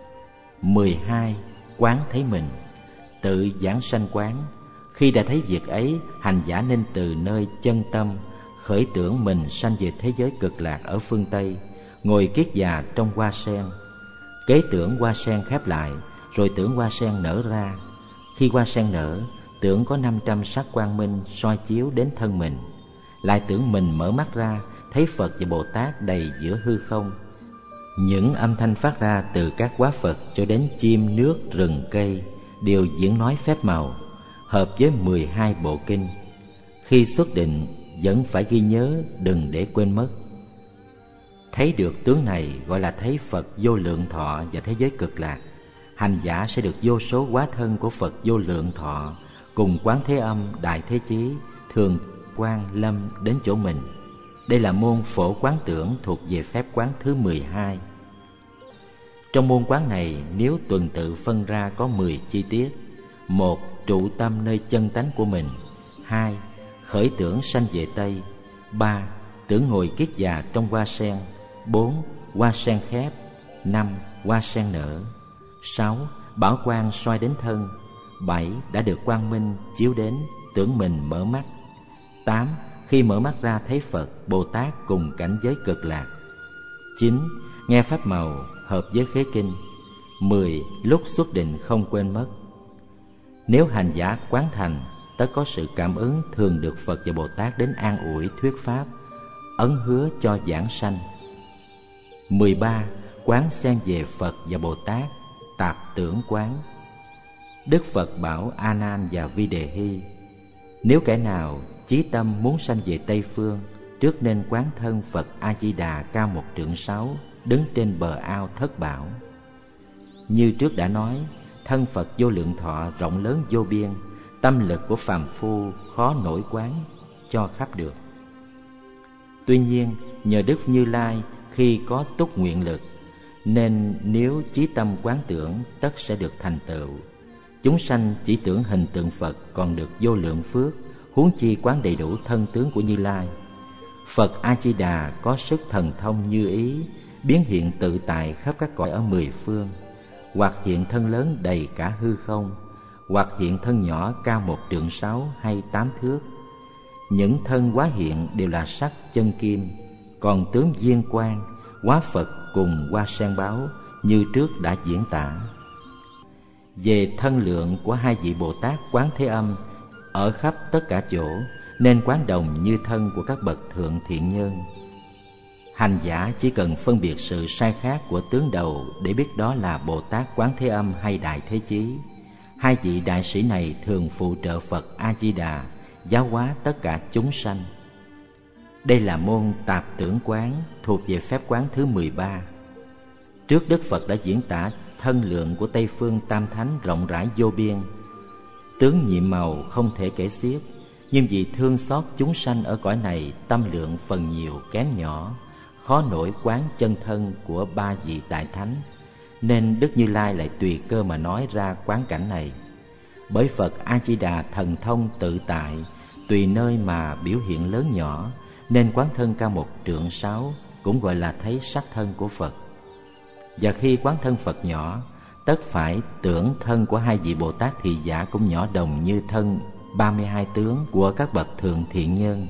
12. Quán thấy mình. Tự giảng sanh quán. Khi đã thấy việc ấy, hành giả nên từ nơi chân tâm khởi tưởng mình sanh về thế giới Cực Lạc ở phương Tây, ngồi kiết già trong hoa sen. Kế tưởng hoa sen khép lại, rồi tưởng hoa sen nở ra. Khi hoa sen nở, tưởng có 500 sắc quang minh soi chiếu đến thân mình. lại tưởng mình mở mắt ra thấy Phật và Bồ Tát đầy giữa hư không. Những âm thanh phát ra từ các hóa Phật cho đến chim nước rừng cây đều diễn nói phép màu, hợp với 12 bộ kinh. Khi xuất định vẫn phải ghi nhớ, đừng để quên mất. Thấy được tướng này gọi là thấy Phật vô lượng thọ và thế giới cực lạc. Hành giả sẽ được vô số hóa thân của Phật vô lượng thọ cùng Quán Thế Âm, Đại Thế Chí, Thường Quang Lâm đến chỗ mình. Đây là môn phổ quán tưởng thuộc về phép quán thứ 12. Trong môn quán này, nếu tuần tự phân ra có 10 chi tiết. 1. Trụ tâm nơi chân tánh của mình. 2. Khởi tưởng sanh về Tây. 3. Tưởng ngồi kiết già trong hoa sen. 4. Hoa sen khép. 5. Hoa sen nở. 6. Bảo quang soi đến thân. 7. Đã được quang minh chiếu đến, tưởng mình mở mắt. 8. Khi mở mắt ra thấy Phật, Bồ Tát cùng cảnh giới cực lạc. 9. Nghe pháp màu hợp với khế kinh. 10. Lúc xuất định không quên mất. Nếu hành giả quán thành, tất có sự cảm ứng thường được Phật và Bồ Tát đến an ủi thuyết pháp, ấn hứa cho giảng sanh. 13. Quán xem về Phật và Bồ Tát, tạp tưởng quán. Đức Phật bảo A Nan và Vi Đề Hy: nếu kẻ nào chí tâm muốn sanh về Tây phương, trước nên quán thân Phật A Di Đà cao 1 trượng 6, đứng trên bờ ao Thất Bảo. Như trước đã nói, thân Phật vô lượng thọ rộng lớn vô biên, tâm lực của phàm phu khó nổi quán cho khắp được. Tuy nhiên, nhờ Đức Như Lai khi có túc nguyện lực, nên nếu chí tâm quán tưởng tất sẽ được thành tựu. Chúng sanh chỉ tưởng hình tượng Phật còn được vô lượng phước, huống chi quán đầy đủ thân tướng của Như Lai. Phật A Di Đà có sức thần thông như ý, biến hiện tự tại khắp các cõi ở 10 phương, hoặc hiện thân lớn đầy cả hư không, hoặc hiện thân nhỏ cao 1 trượng 6 hay 8 thước. Những thân hóa hiện đều là sắc chân kim, còn tướng viên quang, hóa Phật cùng hoa sen báo như trước đã diễn tả. Về thân lượng của 2 vị Bồ Tát Quán Thế Âm ở khắp tất cả chỗ, nên quán đồng như thân của các bậc thượng thiện nhân. Hành giả chỉ cần phân biệt sự sai khác của tướng đầu để biết đó là Bồ Tát Quán Thế Âm hay Đại Thế Chí. 2 vị đại sĩ này thường phụ trợ Phật A Di Đà giáo hóa tất cả chúng sanh. Đây là môn tạp tưởng quán thuộc về phép quán thứ 13. Trước Đức Phật đã diễn tả thân lượng của Tây phương Tam Thánh rộng rãi vô biên, tướng nhiệm màu không thể kể xiết. Nhưng vì thương xót chúng sanh ở cõi này, tâm lượng phần nhiều kém nhỏ, khó nổi quán chân thân của 3 vị đại thánh, nên Đức Như Lai lại tùy cơ mà nói ra quán cảnh này. Bởi Phật A Di Đà thần thông tự tại, tùy nơi mà biểu hiện lớn nhỏ, nên quán thân cao 1 trượng 6 cũng gọi là thấy sắc thân của Phật. Và khi quán thân Phật nhỏ, tất phải tưởng thân của 2 vị Bồ Tát Thị Giả cũng nhỏ đồng như thân 32 tướng của các bậc thượng thiện nhân.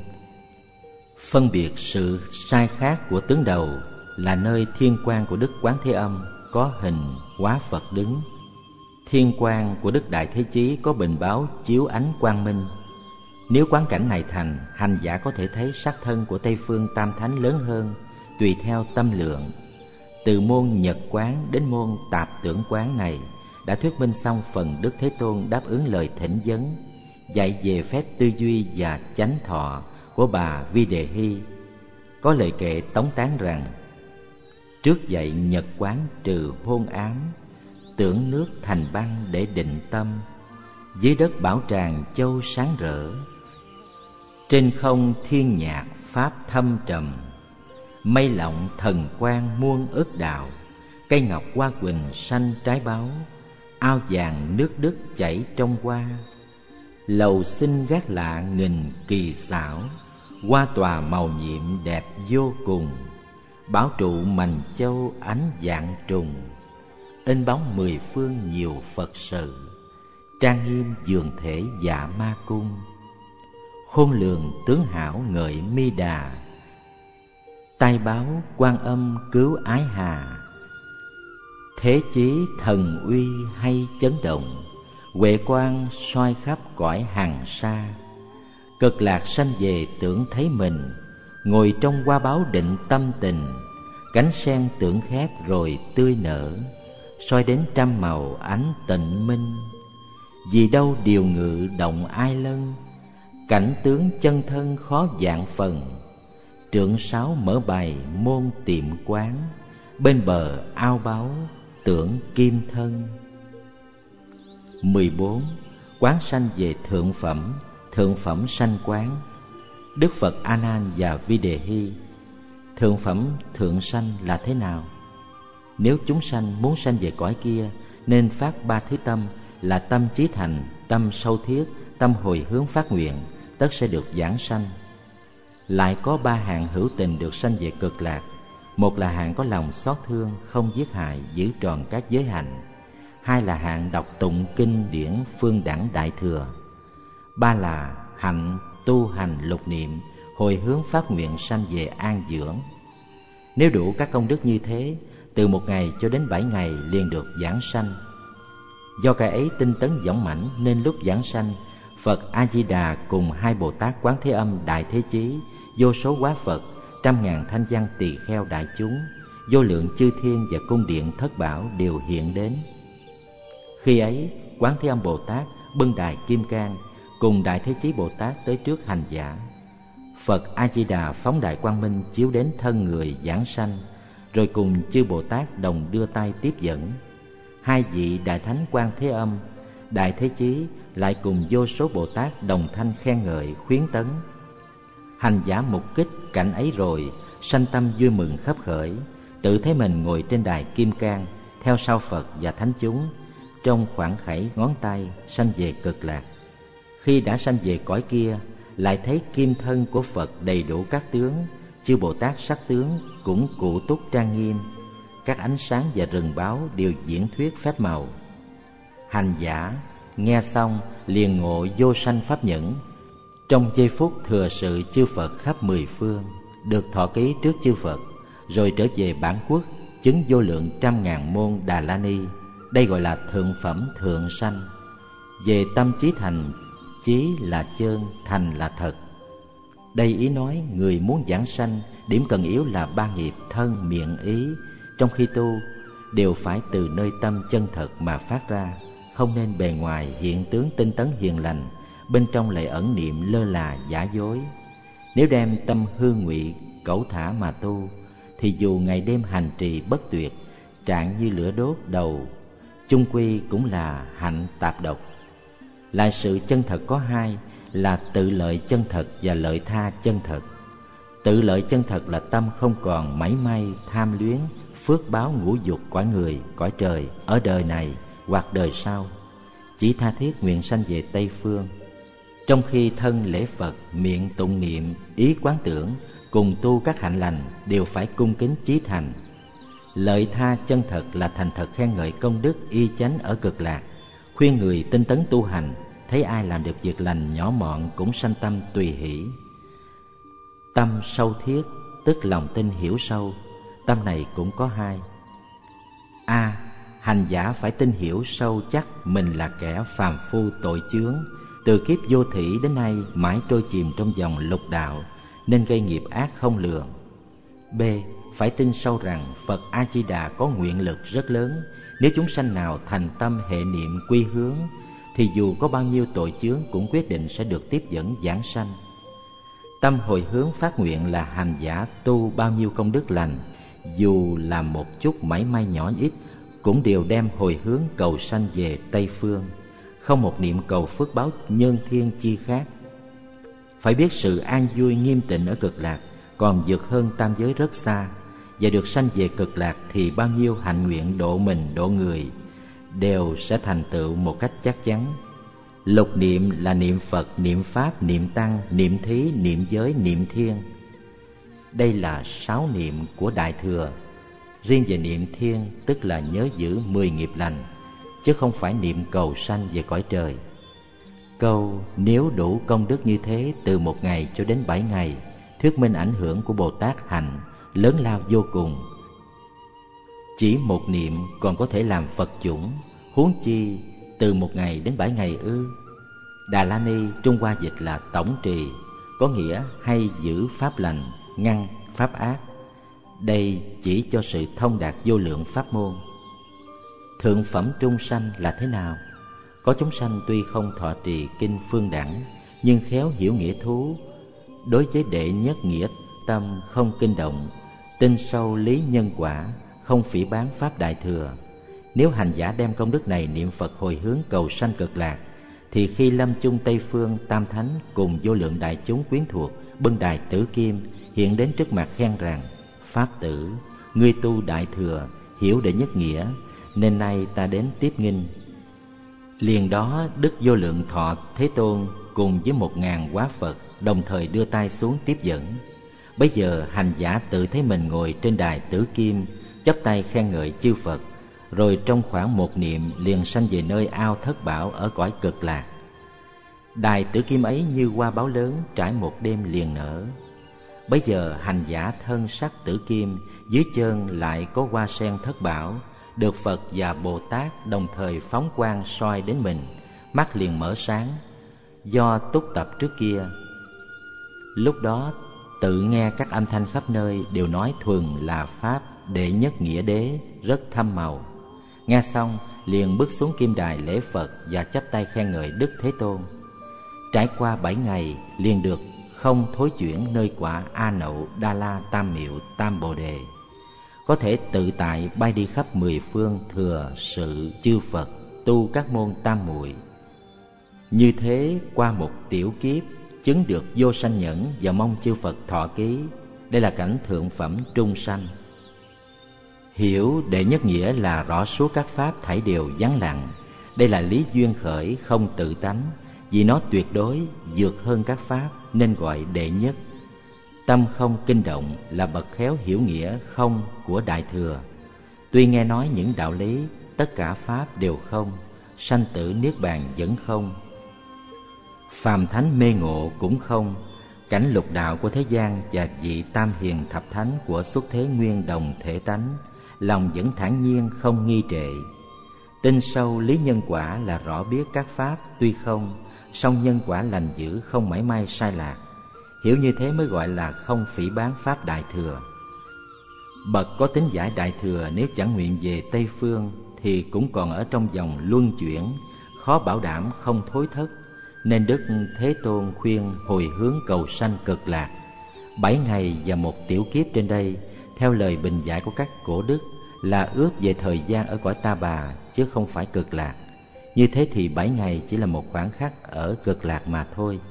Phân biệt sự sai khác của tướng đầu là nơi thiên quang của Đức Quán Thế Âm có hình hóa Phật đứng. Thiên quang của Đức Đại Thế Chí có bình báo chiếu ánh quang minh. Nếu quán cảnh này thành, hành giả có thể thấy sắc thân của Tây phương Tam Thánh lớn hơn, tùy theo tâm lượng. Từ môn Nhật quán đến môn tạp tưởng quán này đã thuyết minh xong phần Đức Thế Tôn đáp ứng lời thỉnh vấn, dạy về phép tư duy và chánh thọ của bà Vi Đề Hy. Có lời kệ tống tán rằng: trước dạy Nhật quán trừ hôn ám, tưởng nước thành băng để định tâm, dưới đất bảo tràng châu sáng rỡ, trên không thiên nhạc pháp thâm trầm, mây lọng thần quang muôn ức đạo, cây ngọc hoa quỳnh xanh trái báo, ao vàng nước Đức chảy trong hoa, lầu xinh gác lạ nghìn kỳ xảo, hoa tòa màu nhiệm đẹp vô cùng, bảo trụ mành châu ánh vạn trùng, in bóng 10 phương nhiều Phật sự, trang nghiêm dường thể dạ ma cung, khôn lường tướng hảo ngợi mi đà, tai báo Quan Âm cứu ái hà, thế chí thần uy hay chấn động, huệ quang soi khắp cõi hàng sa, Cực lạc sanh về tưởng thấy mình, ngồi trong hoa báo định tâm tình. Cánh sen tưởng khép rồi tươi nở, soi đến trăm màu ánh tịnh minh. Vì đâu điều ngự động ai lân, cảnh tướng chân thân khó vạn phần. Trượng sáu mở bày môn tiệm quán, bên bờ ao báu tưởng kim thân. 14. Quán sanh về thượng phẩm sanh quán. Đức Phật A Nan và Videhi. Thượng phẩm thượng sanh là thế nào? Nếu chúng sanh muốn sanh về cõi kia, nên phát ba thứ tâm là tâm chí thành, tâm sâu thiết, tâm hồi hướng phát nguyện, tất sẽ được giảng sanh. Lại có ba hạng hữu tình được sanh về cực lạc. Một là hạng có lòng xót thương, không giết hại, giữ tròn các giới hạnh. Hai là hạng đọc tụng kinh điển phương đẳng đại thừa. Ba là hạnh tu hành lục niệm, hồi hướng phát nguyện sanh về an dưỡng. Nếu đủ các công đức như thế, từ 1 ngày cho đến 7 ngày liền được giảng sanh. Do cái ấy tinh tấn dõng mãnh, nên lúc giảng sanh, Phật A Di Đà cùng 2 Bồ Tát Quán Thế Âm Đại Thế Chí, vô số hóa Phật, 100.000 thanh văn tỳ kheo đại chúng, vô lượng chư thiên và cung điện thất bảo đều hiện đến. Khi ấy, Quán Thế Âm Bồ Tát bưng đài kim cang cùng Đại Thế Chí Bồ Tát tới trước hành giả. Phật A Di Đà phóng đại quang minh chiếu đến thân người giảng sanh, rồi cùng chư Bồ Tát đồng đưa tay tiếp dẫn. 2 vị Đại Thánh Quán Thế Âm, Đại Thế Chí lại cùng vô số Bồ Tát đồng thanh khen ngợi khuyến tấn. Hành giả mục kích cảnh ấy rồi, sanh tâm vui mừng khấp khởi, tự thấy mình ngồi trên đài kim cang, theo sau Phật và thánh chúng, trong khoảng khẩy ngón tay sanh về cực lạc. Khi đã sanh về cõi kia, lại thấy kim thân của Phật đầy đủ các tướng, chư Bồ Tát sắc tướng cũng cụ túc trang nghiêm, các ánh sáng và rừng báo đều diễn thuyết phép màu. Hành giả nghe xong liền ngộ vô sanh pháp nhẫn, trong giây phút thừa sự chư Phật khắp 10 phương, được thọ ký trước chư Phật, rồi trở về bản quốc chứng vô lượng 100.000 môn Đà La Ni. Đây gọi là thượng phẩm thượng sanh. Về tâm chí thành, chí là chân, thành là thật. Đây ý nói người muốn giảng sanh, điểm cần yếu là 3 nghiệp thân, miệng, ý. Trong khi tu, đều phải từ nơi tâm chân thật mà phát ra, không nên bề ngoài hiện tướng tinh tấn hiền lành, bên trong lại ẩn niệm lơ là giả dối. Nếu đem tâm hư ngụy cẩu thả mà tu, thì dù ngày đêm hành trì bất tuyệt, trạng như lửa đốt đầu, chung quy cũng là hạnh tạp độc. Lại sự chân thật có 2 là tự lợi chân thật và lợi tha chân thật. Tự lợi chân thật là tâm không còn mảy may tham luyến phước báo ngũ dục cõi người, cõi trời ở đời này hoặc đời sau, chỉ tha thiết nguyện sanh về Tây Phương. Trong khi thân lễ Phật, miệng tụng niệm, ý quán tưởng, cùng tu các hạnh lành đều phải cung kính chí thành. Lợi tha chân thật là thành thật khen ngợi công đức y chánh ở cực lạc, khuyên người tinh tấn tu hành, thấy ai làm được việc lành nhỏ mọn cũng sanh tâm tùy hỷ. Tâm sâu thiết tức lòng tin hiểu sâu. Tâm này cũng có 2. A. Hành giả phải tin hiểu sâu chắc mình là kẻ phàm phu tội chướng, từ kiếp vô thỉ đến nay mãi trôi chìm trong dòng lục đạo, nên gây nghiệp ác không lường. B. Phải tin sâu rằng Phật A Di Đà có nguyện lực rất lớn. Nếu chúng sanh nào thành tâm hệ niệm quy hướng, thì dù có bao nhiêu tội chướng cũng quyết định sẽ được tiếp dẫn giảng sanh. Tâm hồi hướng phát nguyện là hành giả tu bao nhiêu công đức lành, dù là một chút mảy may nhỏ ít, cũng đều đem hồi hướng cầu sanh về Tây Phương, không một niệm cầu phước báo nhân thiên chi khác. Phải biết sự an vui nghiêm tịnh ở cực lạc còn vượt hơn tam giới rất xa, và được sanh về cực lạc thì bao nhiêu hạnh nguyện độ mình độ người đều sẽ thành tựu một cách chắc chắn. Lục niệm là niệm Phật, niệm Pháp, niệm Tăng, niệm Thí, niệm Giới, niệm Thiên. Đây là 6 niệm của Đại Thừa. Riêng về niệm Thiên tức là nhớ giữ 10 nghiệp lành, chứ không phải niệm cầu sanh về cõi trời. Câu nếu đủ công đức như thế từ 1 ngày cho đến 7 ngày, thuyết minh ảnh hưởng của Bồ Tát hạnh lớn lao vô cùng. Chỉ một niệm còn có thể làm Phật chủng, huống chi từ 1 ngày đến 7 ngày ư? Đà La Ni Trung Hoa dịch là tổng trì, có nghĩa hay giữ pháp lành, ngăn pháp ác. Đây chỉ cho sự thông đạt vô lượng pháp môn. Thượng phẩm trung sanh là thế nào? Có chúng sanh tuy không thọ trì kinh phương đẳng, nhưng khéo hiểu nghĩa thú. Đối với đệ nhất nghĩa tâm không kinh động, tin sâu lý nhân quả, không phỉ báng pháp đại thừa. Nếu hành giả đem công đức này niệm Phật hồi hướng cầu sanh cực lạc, thì khi lâm chung Tây Phương, Tam Thánh cùng vô lượng đại chúng quyến thuộc bưng đài tử kim hiện đến trước mặt khen rằng: Pháp tử, ngươi tu đại thừa, hiểu đệ nhất nghĩa, nên nay ta đến tiếp nghinh. Liền đó Đức Vô Lượng Thọ Thế Tôn cùng với 1000 hóa Phật đồng thời đưa tay xuống tiếp dẫn. Bấy giờ hành giả tự thấy mình ngồi trên đài tử kim, chắp tay khen ngợi chư Phật, rồi trong khoảng một niệm liền sanh về nơi ao thất bảo ở cõi cực lạc. Đài tử kim ấy như hoa báo lớn trải một đêm liền nở. Bấy giờ hành giả thân sắc tử kim, dưới chân lại có hoa sen thất bảo, được Phật và Bồ Tát đồng thời phóng quang soi đến mình, mắt liền mở sáng. Do túc tập trước kia, lúc đó tự nghe các âm thanh khắp nơi đều nói thuần là pháp đệ nhất nghĩa đế, rất thâm màu. Nghe xong liền bước xuống kim đài lễ Phật và chắp tay khen ngợi Đức Thế Tôn. Trải qua 7 ngày liền được không thối chuyển nơi quả A Nậu Đa La Tam Miệu Tam Bồ Đề, có thể tự tại bay đi khắp 10 phương thừa sự chư Phật tu các môn tam muội. Như thế qua một tiểu kiếp chứng được vô sanh nhẫn và mong chư Phật thọ ký. Đây là cảnh thượng phẩm trung sanh. Hiểu đệ nhất nghĩa là rõ suốt các pháp thảy đều vắng lặng. Đây là lý duyên khởi không tự tánh, vì nó tuyệt đối vượt hơn các pháp nên gọi đệ nhất. Tâm không kinh động là bậc khéo hiểu nghĩa không của Đại Thừa. Tuy nghe nói những đạo lý, tất cả pháp đều không, sanh tử niết bàn vẫn không, phàm thánh mê ngộ cũng không, cảnh lục đạo của thế gian và vị tam hiền thập thánh của xuất thế nguyên đồng thể tánh, lòng vẫn thản nhiên không nghi trệ. Tin sâu lý nhân quả là rõ biết các pháp tuy không, song nhân quả lành dữ không mảy may sai lạc. Hiểu như thế mới gọi là không phỉ báng pháp Đại Thừa. Bậc có tính giải Đại Thừa nếu chẳng nguyện về Tây Phương thì cũng còn ở trong vòng luân chuyển, khó bảo đảm không thối thất, nên Đức Thế Tôn khuyên hồi hướng cầu sanh cực lạc. 7 ngày và một tiểu kiếp trên đây, theo lời bình giải của các cổ đức, là ước về thời gian ở cõi Ta Bà chứ không phải cực lạc. Như thế thì 7 ngày chỉ là một khoảng khắc ở cực lạc mà thôi.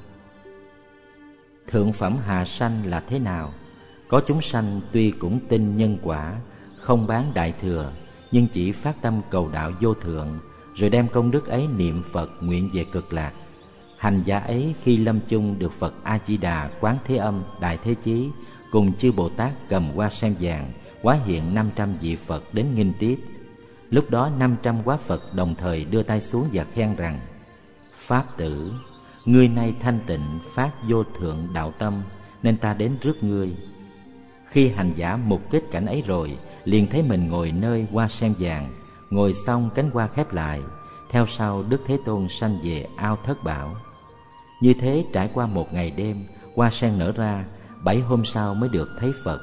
Thượng phẩm hạ sanh là thế nào? Có chúng sanh tuy cũng tin nhân quả, không bán Đại Thừa, nhưng chỉ phát tâm cầu đạo vô thượng, rồi đem công đức ấy niệm Phật nguyện về cực lạc. Hành giả ấy khi lâm chung được Phật A Di Đà, Quán Thế Âm, Đại Thế Chí cùng chư Bồ Tát cầm hoa sen vàng hóa hiện 500 vị Phật đến nghinh tiếp. Lúc đó 500 hóa Phật đồng thời đưa tay xuống và khen rằng: Pháp tử, ngươi nay thanh tịnh phát vô thượng đạo tâm, nên ta đến rước ngươi. Khi hành giả mục kích cảnh ấy rồi, liền thấy mình ngồi nơi hoa sen vàng, ngồi xong cánh hoa khép lại, theo sau Đức Thế Tôn sanh về ao thất bảo. Như thế trải qua 1 ngày đêm, hoa sen nở ra, 7 hôm sau mới được thấy Phật.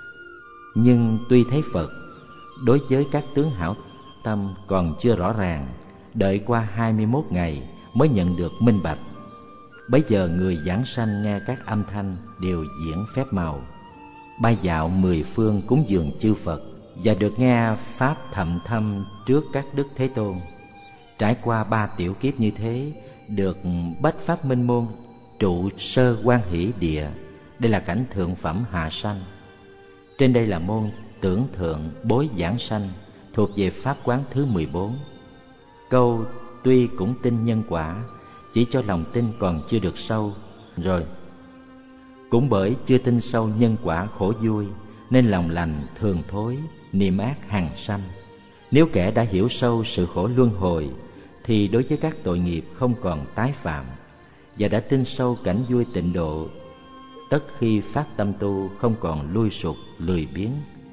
Nhưng tuy thấy Phật, đối với các tướng hảo tâm còn chưa rõ ràng, đợi qua 21 ngày mới nhận được minh bạch. Bấy giờ người giảng sanh nghe các âm thanh đều diễn phép màu, bay dạo 10 phương cúng dường chư Phật, và được nghe pháp thậm thâm trước các Đức Thế Tôn. Trải qua 3 tiểu kiếp như thế, được bách pháp minh môn trụ sơ quan hỷ địa. Đây là cảnh thượng phẩm hạ sanh. Trên đây là môn tưởng thượng bối giảng sanh, thuộc về pháp quán thứ 14. Câu tuy cũng tin nhân quả, chỉ cho lòng tin còn chưa được sâu. Rồi cũng bởi chưa tin sâu nhân quả khổ vui, nên lòng lành thường thối, niệm ác hằng sanh. Nếu kẻ đã hiểu sâu sự khổ luân hồi, thì đối với các tội nghiệp không còn tái phạm, và đã tin sâu cảnh vui tịnh độ, tất khi phát tâm tu không còn lui sụt lười biếng.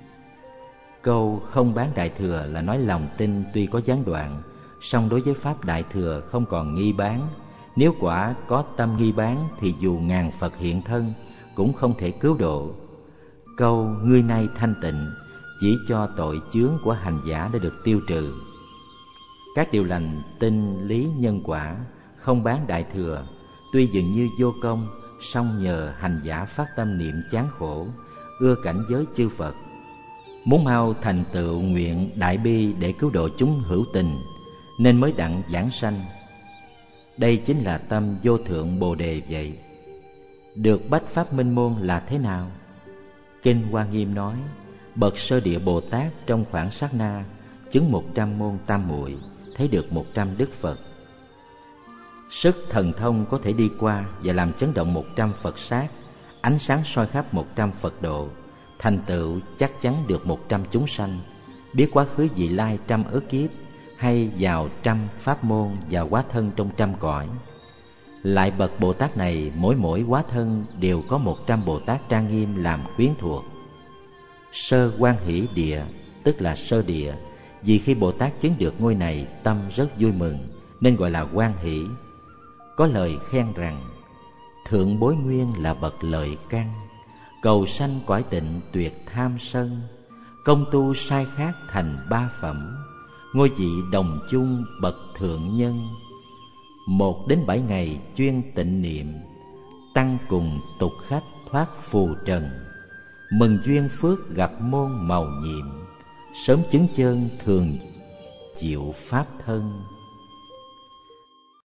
Câu không bán Đại Thừa là nói lòng tin tuy có gián đoạn, song đối với pháp Đại Thừa không còn nghi bán, Nếu quả có tâm nghi bán thì dù ngàn Phật hiện thân cũng không thể cứu độ. Câu ngươi nay thanh tịnh chỉ cho tội chướng của hành giả đã được tiêu trừ. Các điều lành tinh lý nhân quả không bán đại thừa, tuy dường như vô công, song nhờ hành giả phát tâm niệm chán khổ, ưa cảnh giới chư Phật, muốn mau thành tựu nguyện đại bi để cứu độ chúng hữu tình, nên mới đặng giảng sanh. Đây chính là tâm vô thượng Bồ Đề vậy. Được bách pháp minh môn là thế nào? Kinh Hoa Nghiêm nói, bậc sơ địa Bồ Tát trong khoảng sát na chứng 100 môn tam muội, thấy được 100 đức Phật. Sức thần thông có thể đi qua và làm chấn động 100 Phật sát, ánh sáng soi khắp 100 Phật độ, thành tựu chắc chắn được 100 chúng sanh, biết quá khứ vị lai trăm ức kiếp, hay vào trăm pháp môn và hóa thân trong trăm cõi. Lại bậc Bồ Tát này mỗi hóa thân đều có 100 Bồ Tát trang nghiêm làm quyến thuộc. Sơ Hoan Hỷ Địa tức là sơ địa, vì khi Bồ Tát chứng được ngôi này tâm rất vui mừng, nên gọi là hoan hỷ. Có lời khen rằng, thượng bối nguyên là bậc lợi căn, cầu sanh cõi tịnh tuyệt tham sân, công tu sai khác thành ba phẩm, ngôi vị đồng chung bậc thượng nhân. 1 đến 7 ngày chuyên tịnh niệm, tăng cùng tục khách thoát phù trần, mừng duyên phước gặp môn màu nhiệm, sớm chứng chân thường chịu pháp thân.